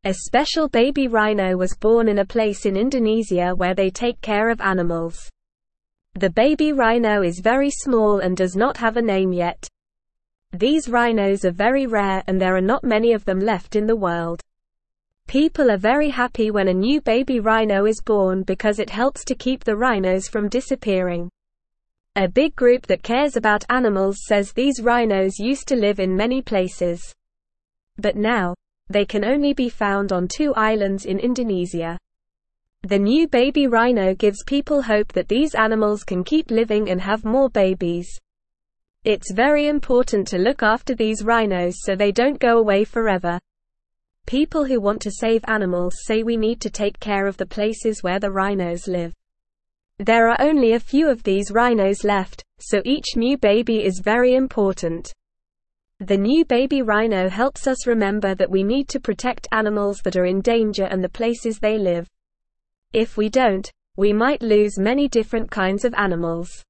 A special baby rhino was born in a place in Indonesia where they take care of animals. The baby rhino is very small and does not have a name yet. These rhinos are very rare and there are not many of them left in the world. People are very happy when a new baby rhino is born because it helps to keep the rhinos from disappearing. A big group that cares about animals says these rhinos used to live in many places. But now, they can only be found on 2 islands in Indonesia. The new baby rhino gives people hope that these animals can keep living and have more babies. It's very important to look after these rhinos so they don't go away forever. People who want to save animals say we need to take care of the places where the rhinos live. There are only a few of these rhinos left, so each new baby is very important. The new baby rhino helps us remember that we need to protect animals that are in danger and the places they live. If we don't, we might lose many different kinds of animals.